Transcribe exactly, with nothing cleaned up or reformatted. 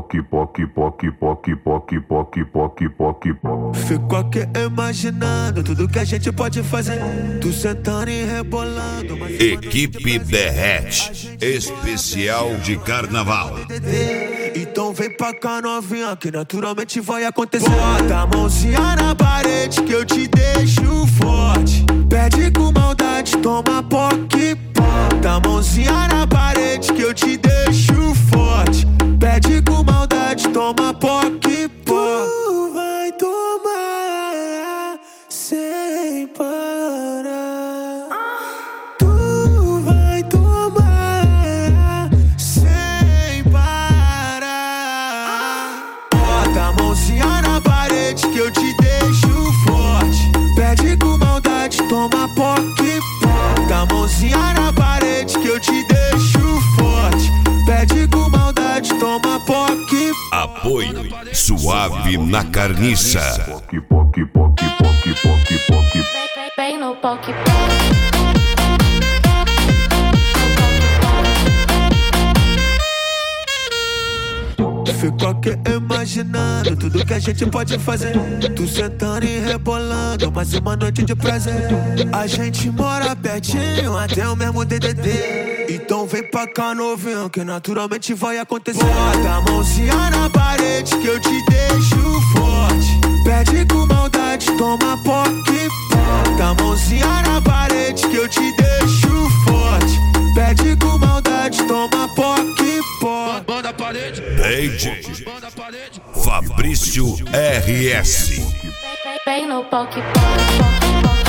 poc, poc, poc, poc, poc, poc, poc, poc, poc. Fico aqui imaginando tudo que a gente pode fazer. Tu sentando e rebolando. Equipe Derrete, especial de carnaval. Então vem pra cá novinha, que naturalmente vai acontecer. Bota a mãozinha na parede que eu te deixo forte. Pede com maldade, toma poc, bota a mãozinha na parede que eu te deixo forte. Pede com maldade, toma poc, tu vai tomar sem parar. Tu vai tomar sem parar. Bota a mãozinha na parede que eu te deixo forte. Pede com maldade, toma poc, bota a mãozinha na parede que eu te deixo forte. Pede com maldade, toma poc. Apoio Suave na Carniça. Poc, poc, poc, poc, poc, poc. Vem no poc, poc. Fico aqui imaginando tudo que a gente pode fazer. Tu sentando e rebolando, mais uma noite de prazer. A gente mora pertinho, até o mesmo D D D. Então vem pra cá novinho, que naturalmente vai acontecer. Bota a mãozinha na parede que eu te deixo forte. Pede com maldade, toma poc, bota a mãozinha na parede que eu te deixo forte. Pede com maldade, toma poc, poc. Banda a parede. D J Fabrício R S. Vem no poc, poc, poc, poc.